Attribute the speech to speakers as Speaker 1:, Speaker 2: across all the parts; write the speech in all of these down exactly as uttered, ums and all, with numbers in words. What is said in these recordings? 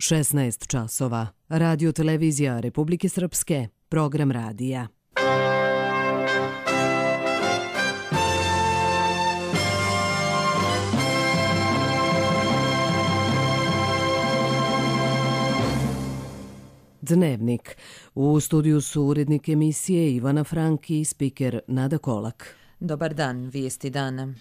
Speaker 1: šesnaest časova. Radio televizija Republike Srpske. Program radija. Dnevnik. U studiju su urednik emisije Ivana Frank i spiker Nada Kolak.
Speaker 2: Dobar dan, vijesti dana.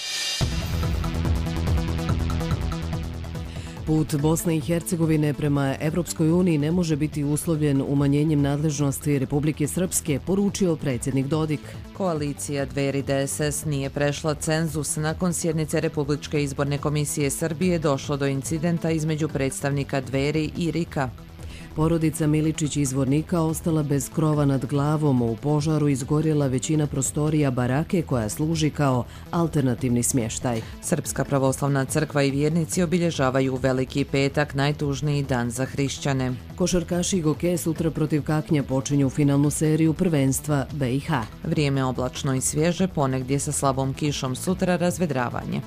Speaker 1: Put Bosne i Hercegovine prema Evropskoj uniji ne može biti uslovljen umanjenjem nadležnosti Republike Srpske, poručio predsjednik Dodik.
Speaker 2: Koalicija Dveri D S S nije prešla cenzus. Nakon sjednice Republičke izborne komisije Srbije došlo do incidenta između predstavnika Dveri i Rika.
Speaker 1: Porodica Miličić iz Zvornika ostala bez krova nad glavom. U požaru izgorjela većina prostorija barake koja služi kao alternativni smještaj.
Speaker 2: Srpska pravoslavna crkva i vjernici obilježavaju Veliki petak, najtužniji dan za hrišćane.
Speaker 1: Košarkaši Goke sutra protiv Kaknja počinju finalnu seriju prvenstva B i H.
Speaker 2: Vrijeme oblačno i svježe, ponegdje sa slabom kišom, sutra razvedravanje.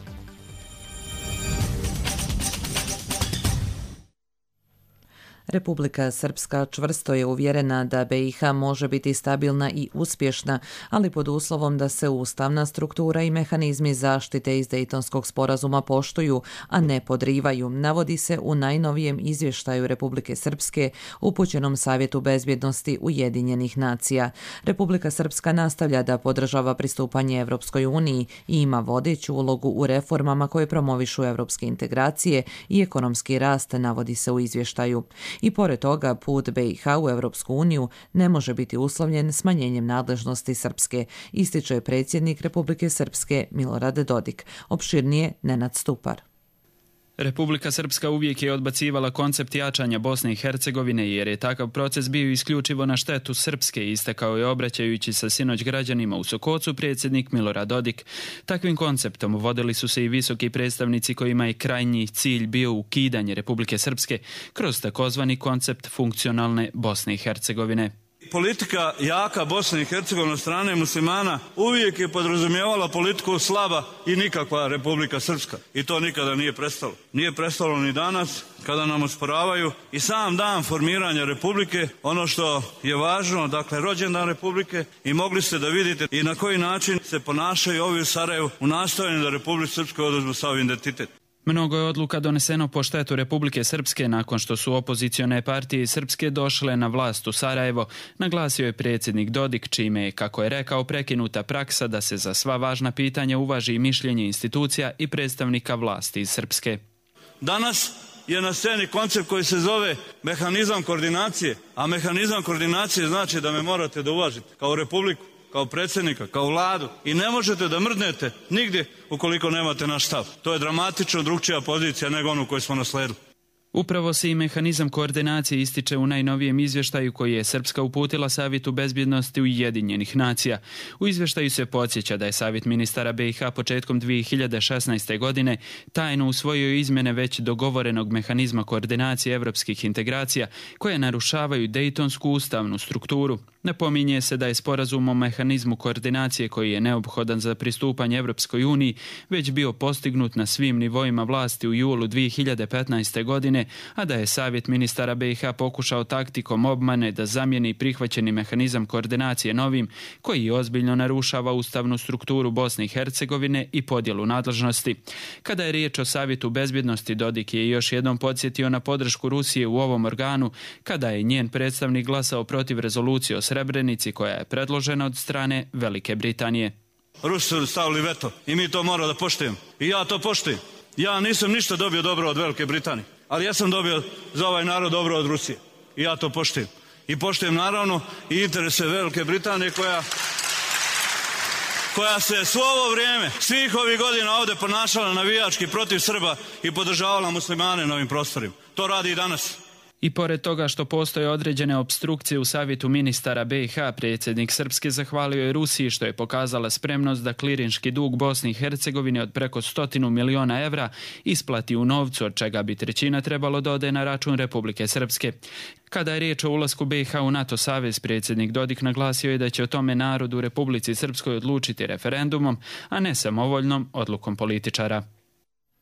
Speaker 2: Republika Srpska čvrsto je uvjerena da B i H može biti stabilna i uspješna, ali pod uslovom da se ustavna struktura i mehanizmi zaštite iz Dejtonskog sporazuma poštuju, a ne podrivaju, navodi se u najnovijem izvještaju Republike Srpske upućenom Savjetu bezbjednosti Ujedinjenih nacija. Republika Srpska nastavlja da podržava pristupanje Evropskoj uniji i ima vodeću ulogu u reformama koje promovišu evropske integracije i ekonomski rast, navodi se u izvještaju. I pored toga, put B i H u Evropsku uniju ne može biti uslovljen smanjenjem nadležnosti Srpske, ističe predsjednik Republike Srpske Milorad Dodik. Opširnije Nenad Stupar.
Speaker 3: Republika Srpska uvijek je odbacivala koncept jačanja Bosne i Hercegovine jer je takav proces bio isključivo na štetu Srpske, istakao je obraćajući se sinoć građanima u Sokocu predsjednik Milorad Dodik. Takvim konceptom vodili su se i visoki predstavnici kojima je krajnji cilj bio ukidanje Republike Srpske kroz takozvani koncept funkcionalne Bosne i Hercegovine.
Speaker 4: Politika jaka Bosne i Hercegovine od strane muslimana uvijek je podrazumijevala politiku slaba i nikakva Republika Srpska. I to nikada nije prestalo. Nije prestalo ni danas kada nam osporavaju i sam dan formiranja Republike, ono što je važno, dakle rođendan Republike, i mogli ste da vidite i na koji način se ponašaju ovi u Sarajevu u nastojanju da Republika Srpska oduzme sav identitet.
Speaker 3: Mnogo je odluka doneseno po štetu Republike Srpske nakon što su opozicione partije Srpske došle na vlast u Sarajevo, naglasio je predsjednik Dodik, čime je, kako je rekao, prekinuta praksa da se za sva važna pitanja uvaži mišljenje institucija i predstavnika vlasti iz Srpske.
Speaker 4: Danas je na sceni koncept koji se zove mehanizam koordinacije, a mehanizam koordinacije znači da me morate da uvažite kao Republiku, kao predsjednika, kao vladu, i ne možete da mrdnete nigdje ukoliko nemate naš stav. To je dramatično drukčija pozicija nego onu koju smo nasledili.
Speaker 3: Upravo se i mehanizam koordinacije ističe u najnovijem izvještaju koji je Srpska uputila Savjetu bezbjednosti Ujedinjenih nacija. U izvještaju se podsjeća da je Savjet ministara B i H početkom dvije hiljade šesnaeste. godine tajno usvojio izmjene već dogovorenog mehanizma koordinacije evropskih integracija koje narušavaju Dejtonsku ustavnu strukturu. Napominje se da je sporazum o mehanizmu koordinacije koji je neophodan za pristupanje Evropskoj uniji već bio postignut na svim nivoima vlasti u julu dvije hiljade petnaeste. godine, a da je Savjet ministara B i H pokušao taktikom obmane da zamijeni prihvaćeni mehanizam koordinacije novim, koji ozbiljno narušava ustavnu strukturu Bosne i Hercegovine i podjelu nadležnosti. Kada je riječ o Savjetu bezbjednosti, Dodik je još jednom podsjetio na podršku Rusije u ovom organu, kada je njen predstavnik glasao protiv rezolucije o Srebrenici koja je predložena od strane Velike Britanije.
Speaker 4: Rusi su stavili veto i mi to moramo da poštujemo. I ja to poštujem. Ja nisam ništa dobio dobro od Velike Britanije, ali ja sam dobio za ovaj narod dobro od Rusije. I ja to poštujem. I poštujem naravno i interese Velike Britanije koja, koja se svo ovo vrijeme, svih ovih godina ovdje ponašala navijački protiv Srba i podržavala muslimane na ovim prostorima. To radi i danas.
Speaker 3: I pored toga što postoje određene opstrukcije u Savjetu ministara B i H, predsjednik Srpske zahvalio je Rusiji što je pokazala spremnost da klirinški dug Bosni i Hercegovine od preko stotinu miliona evra isplati u novcu, od čega bi trećina trebalo da ode na račun Republike Srpske. Kada je riječ o ulasku B i H u NATO savez, predsjednik Dodik naglasio je da će o tome narod u Republici Srpskoj odlučiti referendumom, a ne samovoljnom odlukom političara.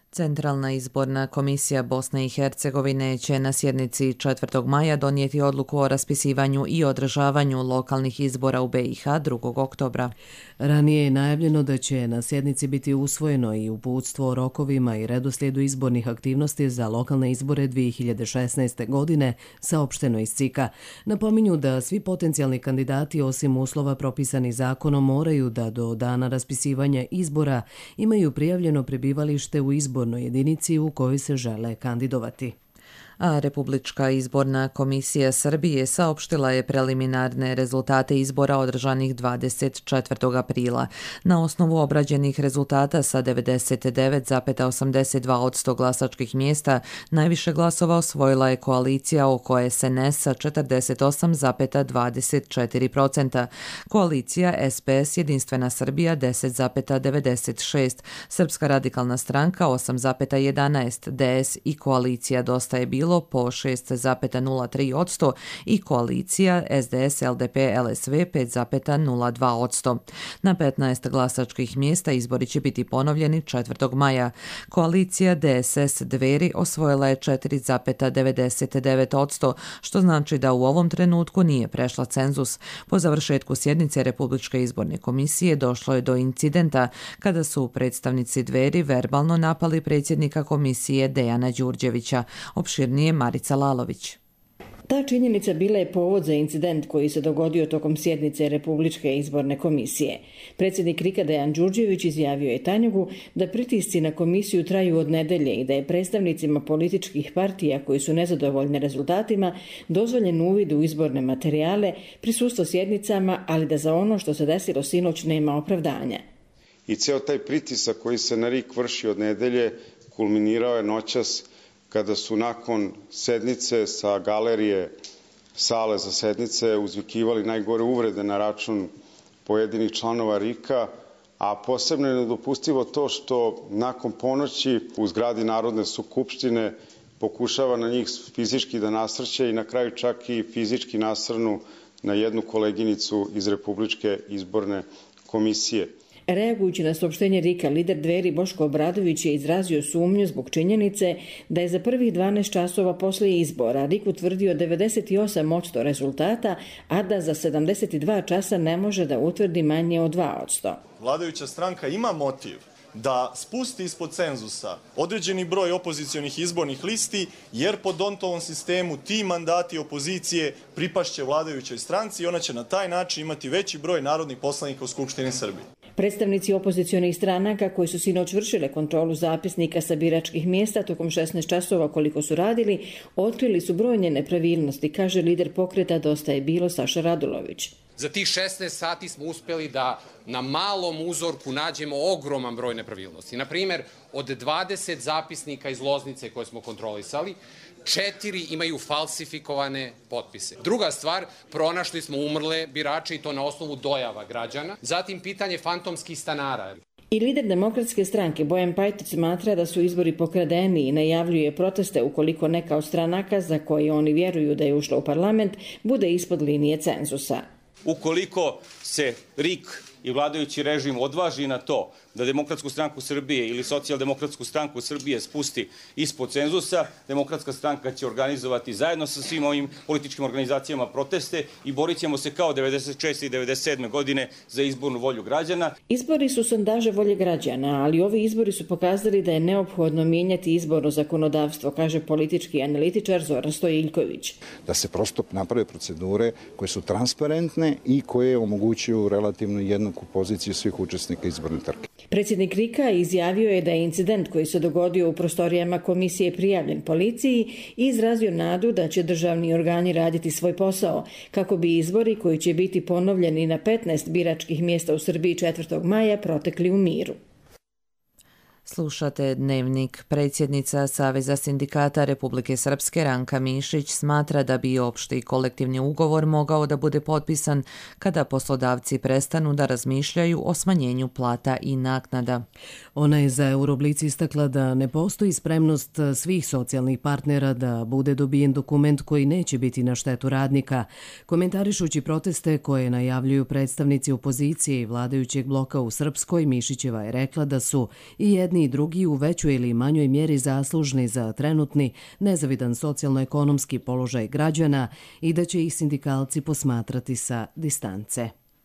Speaker 2: Centralna izborna komisija Bosne i Hercegovine će na sjednici četvrtog maja donijeti odluku o raspisivanju i održavanju lokalnih izbora u B i H drugog oktobra.
Speaker 1: Ranije je najavljeno da će na sjednici biti usvojeno i uputstvo o rokovima i redoslijedu izbornih aktivnosti za lokalne izbore dvije hiljade šesnaeste. godine, saopšteno iz C I K-a. Napominju da svi potencijalni kandidati osim uslova propisani zakonom moraju da do dana raspisivanja izbora imaju prijavljeno prebivalište u izbornoj jedinici u kojoj se žele kandidovati.
Speaker 2: A Republička izborna komisija Srbije saopštila je preliminarne rezultate izbora održanih dvadeset četvrtog aprila. Na osnovu obrađenih rezultata sa devedeset devet zarez osamdeset dva posto glasačkih mjesta najviše glasova osvojila je koalicija oko S N S sa četrdeset osam zarez dvadeset četiri posto, koalicija S P S Jedinstvena Srbija deset zarez devedeset šest, Srpska radikalna stranka osam zarez jedanaest, D S i koalicija Dosta je bilo po šest zarez nula tri posto i koalicija S D S L D P L S V pet zarez nula dva posto. Na petnaest glasačkih mjesta izbori će biti ponovljeni četvrtog maja. Koalicija D S S Dveri osvojila je četiri zarez devedeset devet posto, što znači da u ovom trenutku nije prešla cenzus. Po završetku sjednice Republičke izborne komisije došlo je do incidenta kada su predstavnici Dveri verbalno napali predsjednika komisije Dejana Đurđevića. Opširnije Marica Lalović.
Speaker 5: Ta činjenica bila je povod za incident koji se dogodio tokom sjednice Republičke izborne komisije. Predsjednik R I K-a Dejan Đurđević izjavio je Tanjugu da pritisci na komisiju traju od nedelje i da je predstavnicima političkih partija koji su nezadovoljni rezultatima dozvoljen uvid u izborne materijale, prisustvo sjednicama, ali da za ono što se desilo sinoć nema opravdanja.
Speaker 6: I ceo taj pritisak koji se na R I K vrši od nedelje kulminirao je noćas kada su nakon sednice sa galerije sale za sednice uzvikivali najgore uvrede na račun pojedinih članova R I K-a, a posebno je nedopustivo to što nakon ponoći u zgradi Narodne skupštine pokušava na njih fizički da nasrće i na kraju čak i fizički nasrnu na jednu koleginicu iz Republičke izborne komisije.
Speaker 5: Reagujući na saopštenje R I K-a, lider Dveri Boško Obradović je izrazio sumnju zbog činjenice da je za prvih dvanaest časova posle izbora R I K utvrdio devedeset osam posto rezultata, a da za sedamdeset dva časa ne može da utvrdi manje od dva posto.
Speaker 7: Vladajuća stranka ima motiv da spusti ispod cenzusa određeni broj opozicionih izbornih listi, jer po Dontovom sistemu ti mandati opozicije pripašće vladajućoj stranci i ona će na taj način imati veći broj narodnih poslanika u Skupštini Srbije.
Speaker 5: Predstavnici opozicionih stranaka koji su sinoć vršile kontrolu zapisnika sa biračkih mjesta tokom šesnaest časova koliko su radili, otkrili su brojne nepravilnosti, kaže lider pokreta Dosta je bilo Saša Radulović.
Speaker 8: Za tih šesnaest sati smo uspeli da na malom uzorku nađemo ogroman broj nepravilnosti. Na primjer, od dvadeset zapisnika iz Loznice koje smo kontrolisali, četiri imaju falsifikovane potpise. Druga stvar, pronašli smo umrle birače i to na osnovu dojava građana. Zatim pitanje fantomskih stanara.
Speaker 5: I lider Demokratske stranke Bojan Pajtić smatra da su izbori pokradeni i najavljuje proteste ukoliko neka od stranaka za koje oni vjeruju da je ušla u parlament bude ispod linije cenzusa.
Speaker 9: Ukoliko se R I K i vladajući režim odvaži na to da Demokratsku stranku Srbije ili Socijaldemokratsku stranku Srbije spusti ispod cenzusa, Demokratska stranka će organizovati zajedno sa svim ovim političkim organizacijama proteste i borit ćemo se kao devedeset šeste i devedeset sedme godine za izbornu volju građana.
Speaker 5: Izbori su sondaže volje građana, ali ovi izbori su pokazali da je neophodno mijenjati izborno zakonodavstvo, kaže politički analitičar Zoran Stojiljković.
Speaker 10: Da se prosto naprave procedure koje su transparentne i koje omogućuju relativno jednaku poziciju svih učesnika izborne trke.
Speaker 5: Predsjednik R I K-a izjavio je da je incident koji se dogodio u prostorijama komisije prijavljen policiji i izrazio nadu da će državni organi raditi svoj posao, kako bi izbori koji će biti ponovljeni na petnaest biračkih mjesta u Srbiji četvrtog maja protekli u miru.
Speaker 2: Slušate Dnevnik. Predsjednica Saveza sindikata Republike Srpske Ranka Mišić smatra da bi opšti kolektivni ugovor mogao da bude potpisan kada poslodavci prestanu da razmišljaju o smanjenju plata i naknada.
Speaker 1: Ona je za Euroblic istakla da ne postoji spremnost svih socijalnih partnera da bude dobijen dokument koji neće biti na štetu radnika. Komentarišući proteste koje najavljuju predstavnici opozicije i vladajućeg bloka u Srpskoj, Mišićeva je rekla da su i jedni jedni i drugi u većoj ili manjoj mjeri zaslužni za trenutni nezavidan socijalno-ekonomski položaj građana i da će ih sindikalci posmatrati sa distance.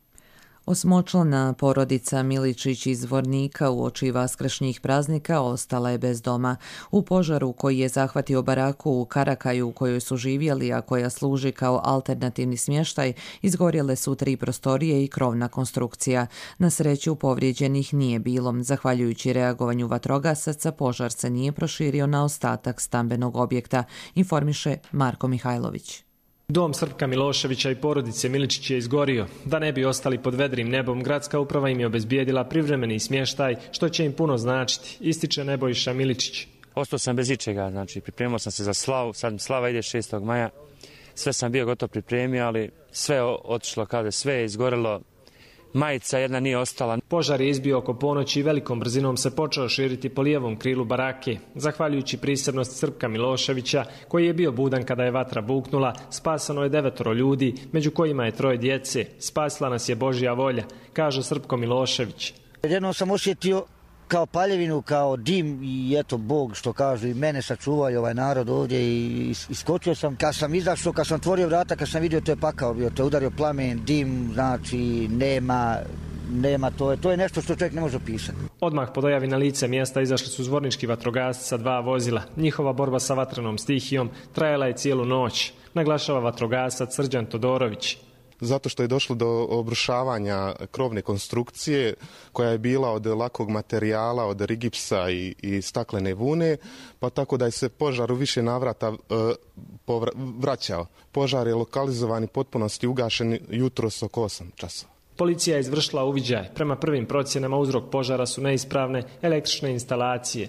Speaker 2: Osmočlana porodica Miličić iz Zvornika uoči vaskršnjih praznika ostala je bez doma. U požaru koji je zahvatio baraku u Karakaju u kojoj su živjeli, a koja služi kao alternativni smještaj, izgorjele su tri prostorije i krovna konstrukcija. Na sreću povrijeđenih nije bilo. Zahvaljujući reagovanju vatrogasaca, požar se nije proširio na ostatak stambenog objekta, informiše Marko Mihajlović.
Speaker 11: Dom Srpka Miloševića i porodice Miličić je izgorio. Da ne bi ostali pod vedrim nebom, gradska uprava im je obezbijedila privremeni smještaj, što će im puno značiti, ističe Nebojša Miličić.
Speaker 12: Ostao sam bez ičega, znači pripremio sam se za slavu, sad slava ide šestog maja, sve sam bio gotov pripremio, ali sve je otišlo, kada sve je izgorelo, majica jedna nije ostala.
Speaker 11: Požar je izbio oko ponoći i velikom brzinom se počeo širiti po lijevom krilu barake. Zahvaljujući prisebnosti Srpka Miloševića, koji je bio budan kada je vatra buknula, spasano je devetoro ljudi, među kojima je troje djece. Spasila nas je Božja volja, kaže Srpko Milošević.
Speaker 13: Jednom sam osjetio kao paljevinu, kao dim i eto Bog što kažu i mene sačuvaju ovaj narod ovdje i iskočio sam. Kad sam izašao, kad sam otvorio vrata, kad sam vidio to je pakao bio, to je udario plamen, dim, znači nema, nema, to je, to je nešto što čovjek ne može opisati.
Speaker 11: Odmah po dojavi na lice mjesta izašli su zvornički vatrogasci sa dva vozila. Njihova borba sa vatrenom stihijom trajala je cijelu noć, naglašava vatrogasac Srđan Todorović.
Speaker 14: Zato što je došlo do obrušavanja krovne konstrukcije koja je bila od lakog materijala, od rigipsa i, i staklene vune, pa tako da je se požar u više navrata e, povra, vraćao. Požar je lokalizovan i potpunosti ugašen jutros oko osam časova.
Speaker 11: Policija je izvršila uviđaj. Prema prvim procjenama uzrok požara su neispravne električne instalacije.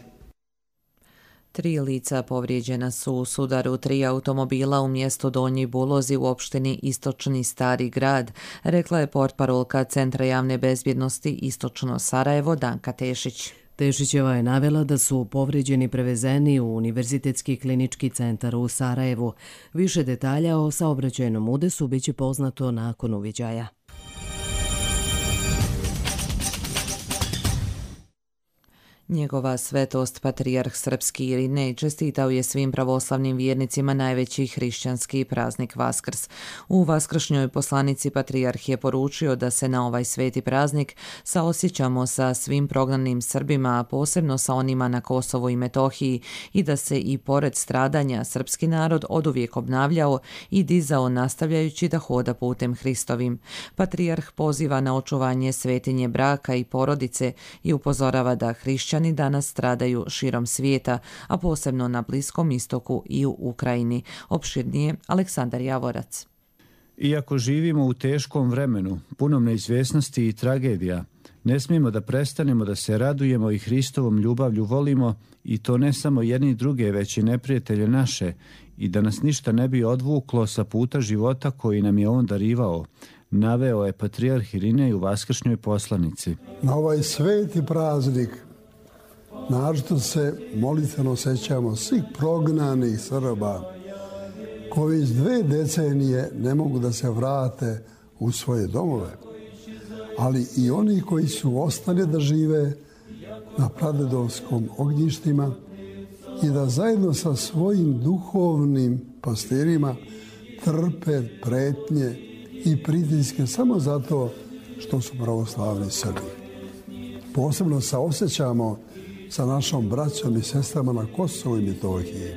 Speaker 2: Tri lica povrijeđena su u sudaru tri automobila u mjestu Donji Bulozi u opštini Istočni Stari Grad, rekla je portparolka Centra javne bezbjednosti Istočno Sarajevo Danka Tešić.
Speaker 1: Tešićeva je navela da su povrijeđeni prevezeni u Univerzitetski klinički centar u Sarajevu. Više detalja o saobraćajnom udesu biće poznato nakon uviđaja.
Speaker 2: Njegova svetost patrijarh srpski Irinej čestitao je svim pravoslavnim vjernicima najveći hrišćanski praznik Vaskrs. U vaskršnjoj poslanici patrijarh je poručio da se na ovaj sveti praznik saosjećamo sa svim prognanim Srbima, a posebno sa onima na Kosovu i Metohiji, i da se i pored stradanja srpski narod oduvijek obnavljao i dizao nastavljajući da hoda putem Hristovim. Patrijarh poziva na očuvanje svetinje braka i porodice i upozorava da hrišćani danas stradaju širom svijeta, a posebno na Bliskom istoku i u Ukrajini. Opširnije Aleksandar Javorac.
Speaker 15: Iako živimo u teškom vremenu, punom neizvjesnosti i tragedija, ne smijemo da prestanemo da se radujemo i Hristovom ljubavlju volimo, i to ne samo jedni druge, već i neprijatelje naše, i da nas ništa ne bi odvuklo sa puta života koji nam je on darivao, naveo je patrijarh Irinej u vaskršnjoj poslanici.
Speaker 16: Na ovaj sveti praznik naročito se molitveno sećamo svih prognanih Srba koji iz dve decenije ne mogu da se vrate u svoje domove, ali i oni koji su ostali da žive na pradedovskom ognjištima i da zajedno sa svojim duhovnim pastirima trpe pretnje i pritiske samo zato što su pravoslavni Srbi. Posebno se osjećamo sa našom braćom i sestrama na Kosovu i Metohiji.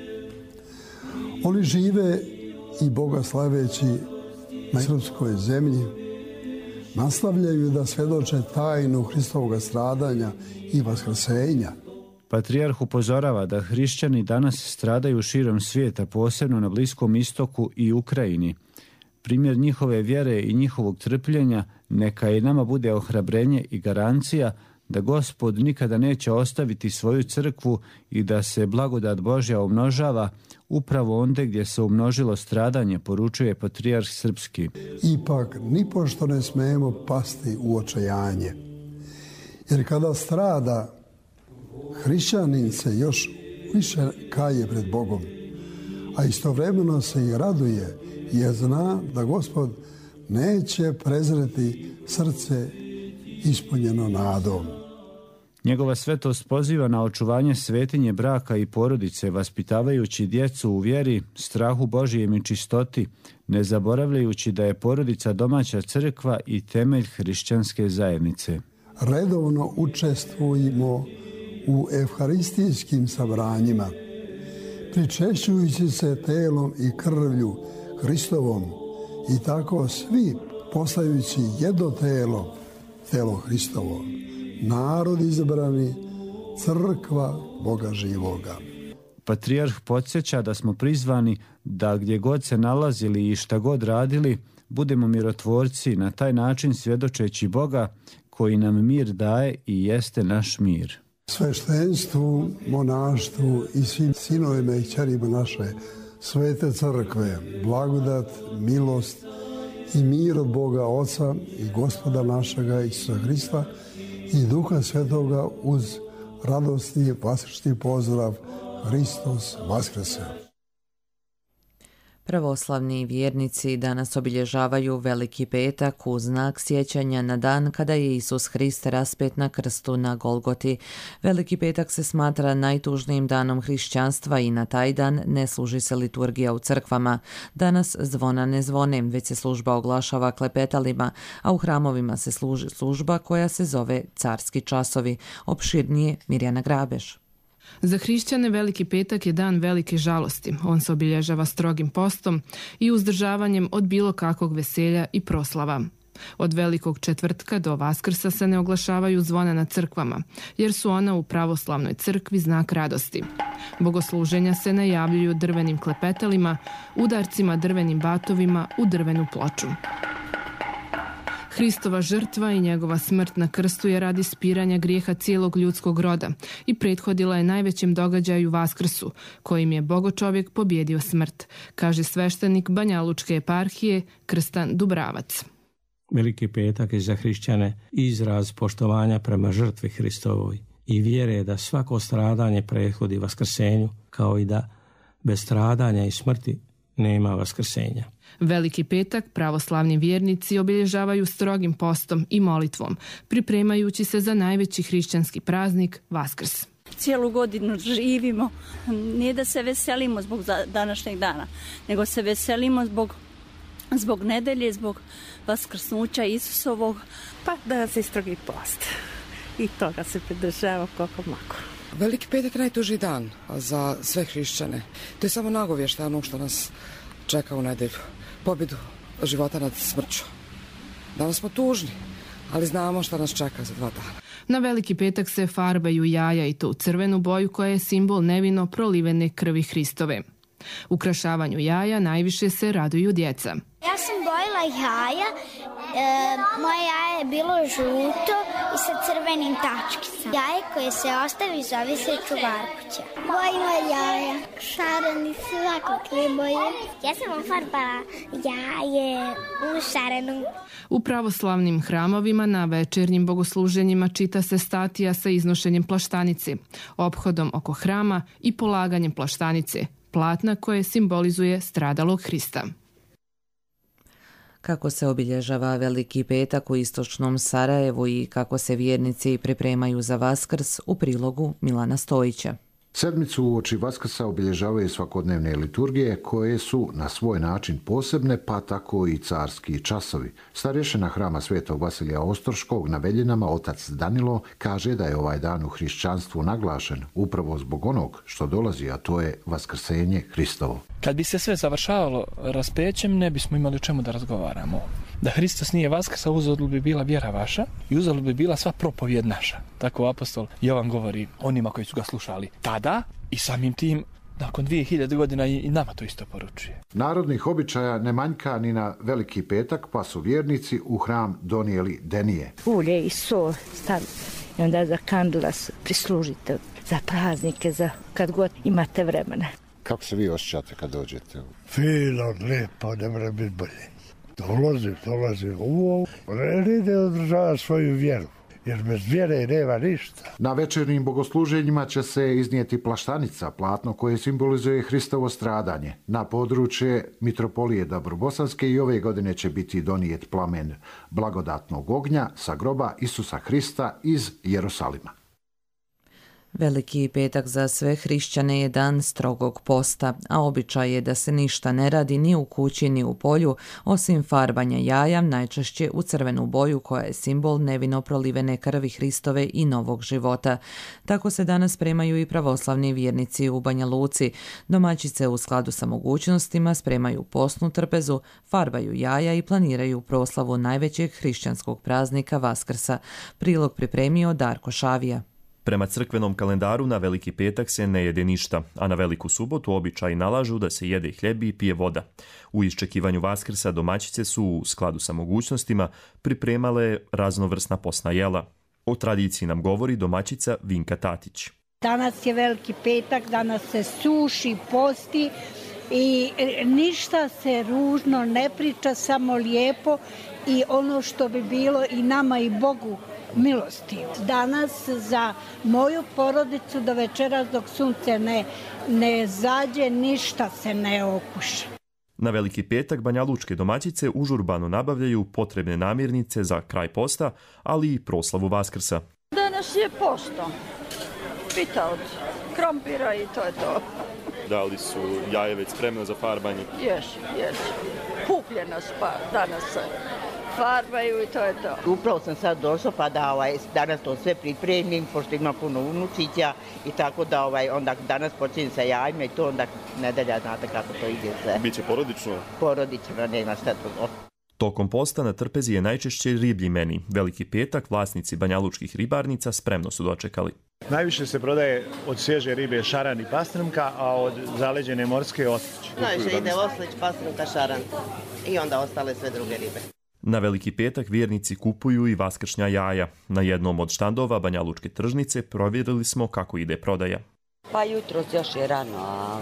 Speaker 16: Oni žive i Boga slaveći na srpskoj zemlji, nastavljaju da svjedoče tajnu Hristovog stradanja i vaskrsenja.
Speaker 15: Patrijarh upozorava da hrišćani danas stradaju širom svijeta, posebno na Bliskom istoku i Ukrajini. Primjer njihove vjere i njihovog trpljenja neka i nama bude ohrabrenje i garancija da Gospod nikada neće ostaviti svoju crkvu i da se blagodat Božja umnožava upravo onde gdje se umnožilo stradanje, poručuje patrijarh srpski.
Speaker 16: Ipak, nipošto ne smijemo pasti u očajanje. Jer kada strada, hrišćanin se još više kaje pred Bogom, a istovremeno se i raduje, jer zna da Gospod neće prezreti srce ispunjeno nadom.
Speaker 15: Njegova svetost poziva na očuvanje svetinje braka i porodice, vaspitavajući djecu u vjeri, strahu Božijem i čistoti, ne zaboravljajući da je porodica domaća crkva i temelj hrišćanske zajednice.
Speaker 16: Redovno učestvujemo u evharistijskim sabranjima, pričešćujući se telom i krvlju Hristovom i tako svi postajući jedno telo, telo Hristovo, narod izabrani, crkva Boga živoga.
Speaker 15: Patrijarh podsjeća da smo prizvani da gdje god se nalazili i šta god radili, budemo mirotvorci, na taj način svjedočeći Boga koji nam mir daje i jeste naš mir.
Speaker 16: Sveštenstvu, monaštvu i svim sinovima i kćerima naše svete crkve, blagodat, milost i mir od Boga Oca i Gospoda našega Isusa Hrista i Duha Svetoga uz radosni vaskršnji pozdrav Hristos Vaskrese.
Speaker 2: Pravoslavni vjernici danas obilježavaju Veliki petak u znak sjećanja na dan kada je Isus Hrist raspet na krstu na Golgoti. Veliki petak se smatra najtužnijim danom hrišćanstva i na taj dan ne služi se liturgija u crkvama. Danas zvona ne zvone, već se služba oglašava klepetalima, a u hramovima se služi služba koja se zove carski časovi. Opširnije Mirjana Grabeš.
Speaker 17: Za hrišćane Veliki petak je dan velike žalosti. On se obilježava strogim postom i uzdržavanjem od bilo kakvog veselja i proslava. Od Velikog četvrtka do Vaskrsa se ne oglašavaju zvona na crkvama, jer su ona u pravoslavnoj crkvi znak radosti. Bogosluženja se najavljuju drvenim klepetalima, udarcima drvenim batovima u drvenu ploču. Hristova žrtva i njegova smrt na krstu je radi spiranja grijeha cijelog ljudskog roda i prethodila je najvećem događaju Vaskrsu, kojim je Bogočovjek pobjedio smrt, kaže sveštenik Banjalučke eparhije Krstan Dubravac.
Speaker 18: Veliki petak je za hrišćane izraz poštovanja prema žrtvi Hristovoj i vjere da svako stradanje prethodi vaskrsenju, kao i da bez stradanja i smrti nema vaskrsenja.
Speaker 17: Veliki petak pravoslavni vjernici obilježavaju strogim postom i molitvom, pripremajući se za najveći hrišćanski praznik Vaskrs.
Speaker 19: Cijelu godinu živimo, nije da se veselimo zbog današnjeg dana, nego se veselimo zbog, zbog nedelje, zbog vaskrsnuća Isusovog.
Speaker 20: Pa danas je strogi post i toga se pridržava koliko mogu.
Speaker 21: Veliki petak je najtužiji dan za sve hrišćane. To je samo nagovještaj onog što nas čeka u nedelju. Pobjedu života nad smrću. Danas smo tužni, ali znamo šta nas čeka za dva dana.
Speaker 17: Na Veliki petak se farbaju jaja i to u crvenu boju koja je simbol nevino prolivene krvi Hristove. Ukrašavanju jaja najviše se raduju djeca.
Speaker 22: Ja sam bojila jaja, e, moje jaje je bilo žuto i sa crvenim tačkicama. Jaje koje se ostavi zove se čuvarkuća. Bojimo jaja, šareni svakakve boje. Ja sam ofarbala jaje u šarenu.
Speaker 17: U pravoslavnim hramovima na večernjim bogosluženjima čita se statija sa iznošenjem plaštanice, ophodom oko hrama i polaganjem plaštanice, platna koje simbolizuje stradalog Hrista.
Speaker 2: Kako se obilježava Veliki petak u istočnom Sarajevu i kako se vjernici pripremaju za Vaskrs, u prilogu Milana Stojića.
Speaker 10: Sedmicu uoči Vaskrsa obilježavaju svakodnevne liturgije koje su na svoj način posebne, pa tako i carski časovi. Starješina hrama Svetog Vasilija Ostroškog na Veljinama, otac Danilo, kaže da je ovaj dan u hrišćanstvu naglašen upravo zbog onog što dolazi, a to je vaskrsenje Hristovo.
Speaker 23: Kad bi se sve završavalo raspećem, ne bismo imali o čemu da razgovaramo. Da Hristos nije vaskrsa, uzalud bi bila vjera vaša i uzalud bi bila sva propovijed naša. Tako apostol Jovan govori onima koji su ga slušali tada i samim tim nakon dvije hiljade godina i nama to isto poručuje.
Speaker 10: Narodnih običaja ne manjka ni na Veliki petak, pa su vjernici u hram donijeli denije.
Speaker 20: Ulje i sol stavite i onda za kandila prislužite za praznike, za kad god imate vremena.
Speaker 10: Kako se vi osjećate kad dođete?
Speaker 24: Fino, lijepo, ne mora biti bolje. Dolazim, dolazim u ovo. Ide održava svoju vjeru, jer bez vjere nema ništa.
Speaker 10: Na večernjim bogosluženjima će se iznijeti plaštanica, platno koje simbolizuje Hristovo stradanje. Na područje Mitropolije Dabrobosanske i ove godine će biti donijet plamen blagodatnog ognja sa groba Isusa Hrista iz Jerusalima.
Speaker 2: Veliki petak za sve hrišćane je dan strogog posta, a običaj je da se ništa ne radi ni u kući ni u polju, osim farbanja jaja, najčešće u crvenu boju koja je simbol nevino prolivene krvi Hristove i novog života. Tako se danas spremaju i pravoslavni vjernici u Banja Luci. Domaćice u skladu sa mogućnostima spremaju postnu trpezu, farbaju jaja i planiraju proslavu najvećeg hrišćanskog praznika Vaskrsa. Prilog pripremio Darko Šavija.
Speaker 3: Prema crkvenom kalendaru na Veliki petak se ne jede ništa, a na Veliku subotu običaji nalažu da se jede hljeb i pije voda. U iščekivanju Vaskrsa domaćice su, u skladu sa mogućnostima, pripremale raznovrsna posna jela. O tradiciji nam govori domaćica Vinka Tatić.
Speaker 4: Danas je Veliki petak, danas se suši, posti i ništa se ružno ne priča, samo lijepo i ono što bi bilo i nama i Bogu milosti. Danas za moju porodicu do večeras dok sunce ne, ne zađe, ništa se ne okuša.
Speaker 3: Na Veliki petak banjalučke domaćice užurbano nabavljaju potrebne namirnice za kraj posta, ali i proslavu Vaskrsa.
Speaker 6: Danas je posto. Pita od krompira i to je to.
Speaker 3: Da li su jaje već spremne za farbanje?
Speaker 6: Jesu, jesu. Kupljena spa danas se farbaju i to je to.
Speaker 7: Upravo sam sad došla pa da ovaj, danas to sve pripremim, pošto ima puno unučića i tako da ovaj, onda danas počinjem sa jajima i to onda nedelja znate kako to ide sve.
Speaker 3: Biće porodično?
Speaker 7: Porodično, nema šta to.
Speaker 3: Tokom posta na trpezi je najčešće riblji meni. Veliki petak vlasnici banjalučkih ribarnica spremno su dočekali.
Speaker 25: Najviše se prodaje od svježe ribe šaran i pastrmka, a od zaleđene morske oslić.
Speaker 7: Najviše ide oslić, pastrmka, šaran i onda ostale sve druge ribe.
Speaker 3: Na Veliki petak vjernici kupuju i vaskršnja jaja. Na jednom od štandova banjalučke tržnice provjerili smo kako ide prodaja.
Speaker 26: Pa jutro još je rano, a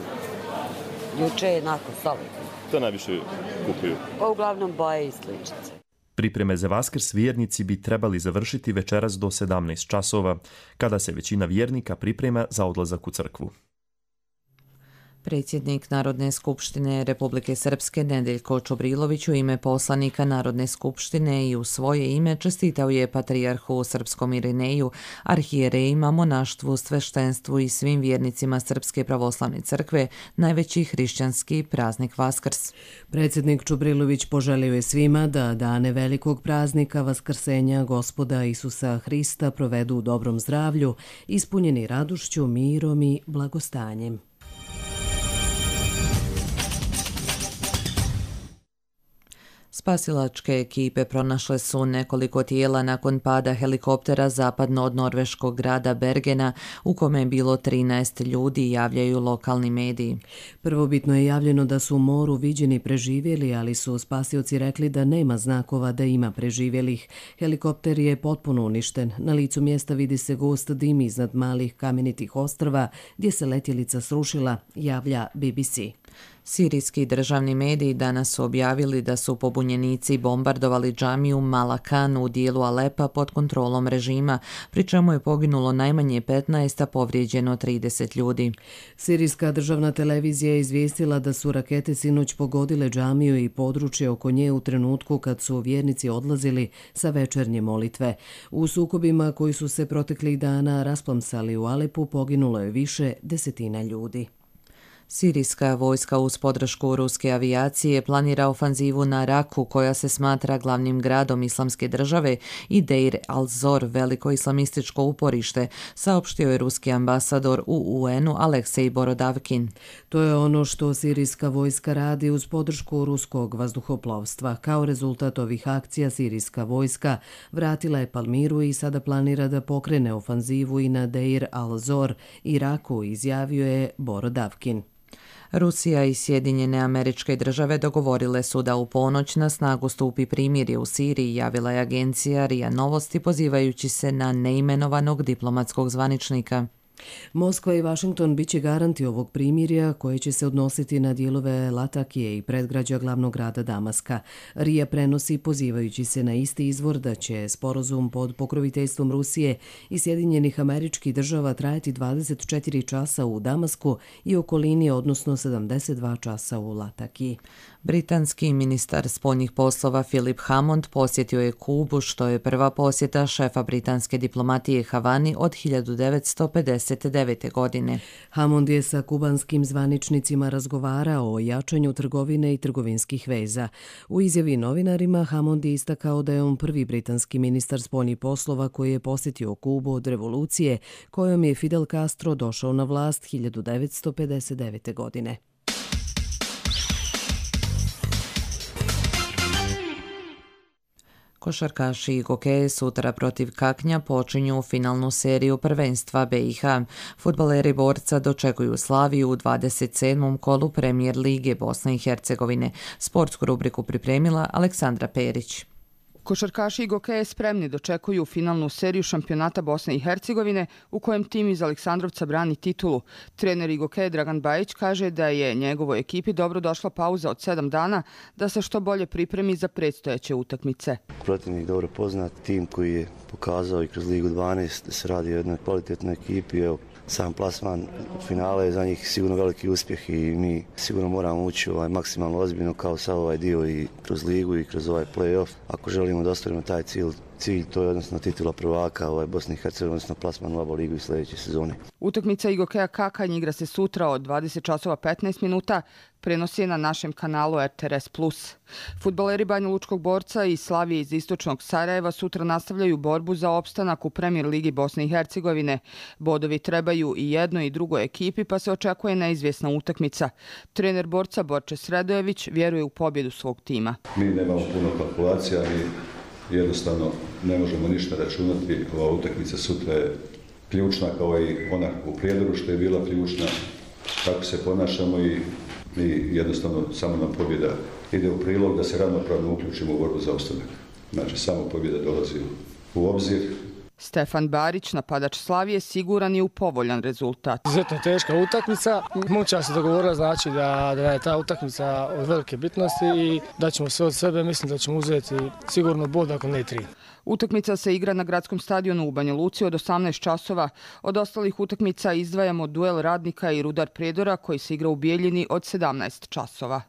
Speaker 26: juče je nakon solidno.
Speaker 3: To najviše kupuju?
Speaker 26: Pa uglavnom boje i sličice.
Speaker 3: Pripreme za Vaskrs vjernici bi trebali završiti večeras do sedamnaest časova, kada se većina vjernika priprema za odlazak u crkvu.
Speaker 2: Predsjednik Narodne skupštine Republike Srpske Nedeljko Čubrilović u ime poslanika Narodne skupštine i u svoje ime čestitao je patrijarhu Srpskom Irineju, arhijerejima, monaštvu, sveštenstvu i svim vjernicima Srpske pravoslavne crkve najveći hrišćanski praznik Vaskrs.
Speaker 1: Predsjednik Čubrilović poželio je svima da dane velikog praznika Vaskrsenja Gospoda Isusa Hrista provedu u dobrom zdravlju, ispunjeni radošću, mirom i blagostanjem.
Speaker 2: Spasilačke ekipe pronašle su nekoliko tijela nakon pada helikoptera zapadno od norveškog grada Bergena, u kome je bilo trinaest ljudi, javljaju lokalni mediji.
Speaker 1: Prvobitno je javljeno da su u moru viđeni preživjeli, ali su spasioci rekli da nema znakova da ima preživjelih. Helikopter je potpuno uništen. Na licu mjesta vidi se gust dim iznad malih kamenitih ostrva gdje se letjelica srušila, javlja B B C.
Speaker 2: Sirijski državni mediji danas su objavili da su pobunjenici bombardovali džamiju Malakan u dijelu Alepa pod kontrolom režima, pri čemu je poginulo najmanje petnaest, a povrijeđeno trideset ljudi.
Speaker 1: Sirijska državna televizija je izvijestila da su rakete sinoć pogodile džamiju i područje oko nje u trenutku kad su vjernici odlazili sa večernje molitve. U sukobima koji su se proteklih dana rasplamsali u Alepu poginulo je više desetina ljudi.
Speaker 2: Sirijska vojska uz podršku ruske avijacije planira ofanzivu na Raku, koja se smatra glavnim gradom islamske države, i Deir al-Zor, veliko islamističko uporište, saopštio je ruski ambasador u U N-u Aleksej Borodavkin.
Speaker 1: To je ono što sirijska vojska radi uz podršku ruskog vazduhoplovstva. Kao rezultat ovih akcija sirijska vojska vratila je Palmiru i sada planira da pokrene ofanzivu i na Deir al-Zor i Raku, izjavio je Borodavkin.
Speaker 2: Rusija i Sjedinjene Američke Države dogovorile su da u ponoć na snagu stupi primirje u Siriji, javila je agencija R I A Novosti pozivajući se na neimenovanog diplomatskog zvaničnika.
Speaker 1: Moskva i Vašington biće garanti ovog primirja koje će se odnositi na dijelove Latakije i predgrađa glavnog grada Damaska. R I A prenosi pozivajući se na isti izvor da će sporazum pod pokroviteljstvom Rusije i Sjedinjenih Američkih Država trajati dvadeset četiri časa u Damasku i okolini, odnosno sedamdeset dva časa u Latakiji.
Speaker 2: Britanski ministar spoljnih poslova Philip Hammond posjetio je Kubu, što je prva posjeta šefa britanske diplomatije Havani od hiljadu devetsto pedeset devedeset devete. godine.
Speaker 1: Hammond je sa kubanskim zvaničnicima razgovarao o jačanju trgovine i trgovinskih veza. U izjavi novinarima Hammond je istakao da je on prvi britanski ministar spoljnih poslova koji je posjetio Kubu od revolucije kojom je Fidel Castro došao na vlast hiljadu devetsto pedeset devete. godine.
Speaker 2: Košarkaši i hokeji sutra protiv Kaknja počinju finalnu seriju prvenstva B i H. Fudbaleri Borca dočekuju Slaviju u dvadeset sedmom kolu Premijer lige Bosne i Hercegovine. Sportsku rubriku pripremila Aleksandra Perić.
Speaker 5: Košarkaši i gokeje spremni dočekuju finalnu seriju šampionata Bosne i Hercegovine u kojem tim iz Aleksandrovca brani titulu. Trener i gokeje Dragan Bajić kaže da je njegovoj ekipi dobro došla pauza od sedam dana da se što bolje pripremi za predstojeće utakmice.
Speaker 8: Protivnik dobro poznat, tim koji je pokazao i kroz Ligu dvanaest da se radi o jednoj kvalitetnoj ekipi. Evo, sam plasman finale je za njih sigurno veliki uspjeh i mi sigurno moramo ući ovaj maksimalno ozbiljno kao sav ovaj dio i kroz ligu i kroz ovaj play-off. Ako želimo da ostvarimo taj cilj, cilj to je odnosno titula prvaka ovaj Bosne i Hercegovine, odnosno plasman u A B A ligu i sljedeće sezone.
Speaker 5: Utakmica Igokeja Kakanj igra se sutra od dvadeset časova petnaest minuta, prenosi je na našem kanalu R T R S plus. Fudbaleri Banjalučkog Borca i Slavije iz istočnog Sarajeva sutra nastavljaju borbu za opstanak u Premijer ligi Bosne i Hercegovine. Bodovi trebaju i jednoj i drugoj ekipi, pa se očekuje neizvjesna utakmica. Trener Borca Borče Sredojević vjeruje u pobjedu svog tima.
Speaker 9: Mi nemamo puno kalkulacija, mi jednostavno ne možemo ništa računati. Ova utakmica sutra je ključna kao i ona u Prijedoru što je bila ključna. Kako se ponašamo i mi jednostavno samo nam pobjeda ide u prilog da se ravnopravno uključimo u borbu za opstanak. Znači samo pobjeda dolazi u obzir.
Speaker 5: Stefan Barić, napadač Slavije, siguran je u povoljan rezultat.
Speaker 12: Izuzetno teška utakmica. Muća se dogovorila, znači da, da je ta utakmica od velike bitnosti i da ćemo sve od sebe, mislim da ćemo uzeti sigurno bod ako ne tri.
Speaker 5: Utakmica se igra na gradskom stadionu u Banja Luci od osamnaest časova. Od ostalih utakmica izdvajamo duel Radnika i Rudar Prijedora koji se igra u Bijeljini od sedamnaest časova.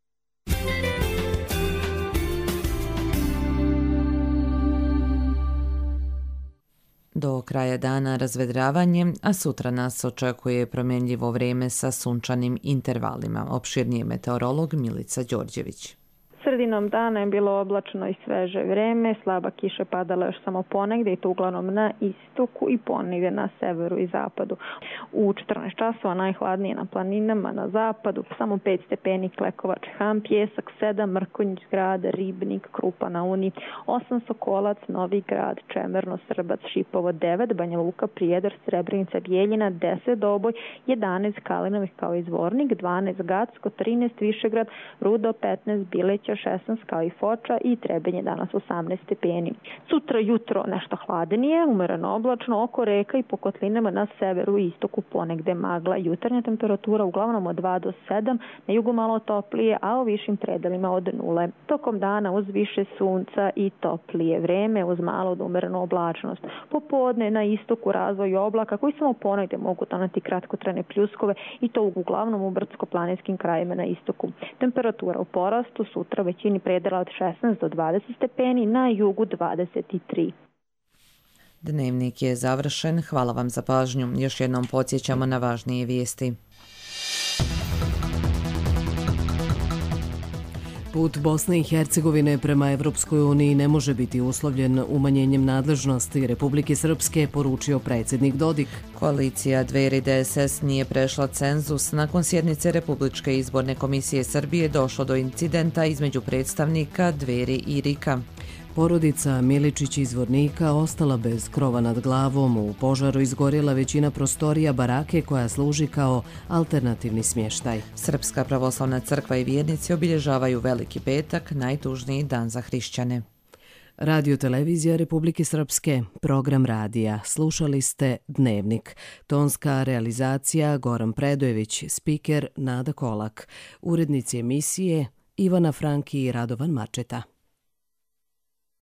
Speaker 2: Do kraja dana razvedravanje, a sutra nas očekuje promjenljivo vrijeme sa sunčanim intervalima. Opširnije meteorolog Milica Đorđević.
Speaker 13: Sredinom dana je bilo oblačno i sveže vreme, slaba kiša padala još samo ponegdje i to uglavnom na istoku i ponegdje na severu i zapadu. U četrnaest časova najhladnije na planinama na zapadu, samo pet stepeni Klekovač, Ham, Pjesak sedam, Mrkonjić grad, Ribnik, Krupa na Uni, osam Sokolac, Novi grad, Čemerno, Srbac, Šipovo devet, Banja Luka, Prijedor, Srebrenica, Bijeljina deset, Doboj jedanaest, Kalinovih kao izvornik, dvanaest, Gacko, trinaest, Višegrad, Rudo petnaest, Bileća šesnaest kao i Foča i Trebinje danas osamnaest stepeni. Sutra jutro nešto hladenije, umereno oblačno, oko reka i po kotlinama na severu i istoku ponegde magla. Jutarnja temperatura uglavnom od dva do sedam, na jugu malo toplije, a u višim predelima od nule. Tokom dana uz više sunca i toplije vreme, uz malo od umerenu oblačnost. Popodne na istoku razvoj oblaka koji samo ponegde mogu doneti kratkotrajne pljuskove i to uglavnom u brdsko-planinskim krajima na istoku. Temperatura u porastu sutra većini predela od šesnaest do dvadeset stepeni, na jugu dvadeset tri.
Speaker 2: Dnevnik je završen. Hvala vam za pažnju. Još jednom podsjećamo na važnije vijesti.
Speaker 1: Put Bosne i Hercegovine prema Evropskoj uniji ne može biti uslovljen umanjenjem nadležnosti Republike Srpske, poručio predsjednik Dodik.
Speaker 2: Koalicija Dveri D S S nije prešla cenzus. Nakon sjednice Republičke izborne komisije Srbije došlo do incidenta između predstavnika Dveri i Rika.
Speaker 1: Porodica Miličić iz Zvornika ostala bez krova nad glavom. U požaru izgorjela većina prostorija barake koja služi kao alternativni smještaj.
Speaker 2: Srpska pravoslavna crkva i vjernici obilježavaju Veliki petak, najtužniji dan za hrišćane.
Speaker 1: Radio televizija Republike Srpske, program radija. Slušali ste Dnevnik. Tonska realizacija Goran Predojević, spiker Nada Kolak. Urednici emisije Ivana Franki i Radovan Mačeta.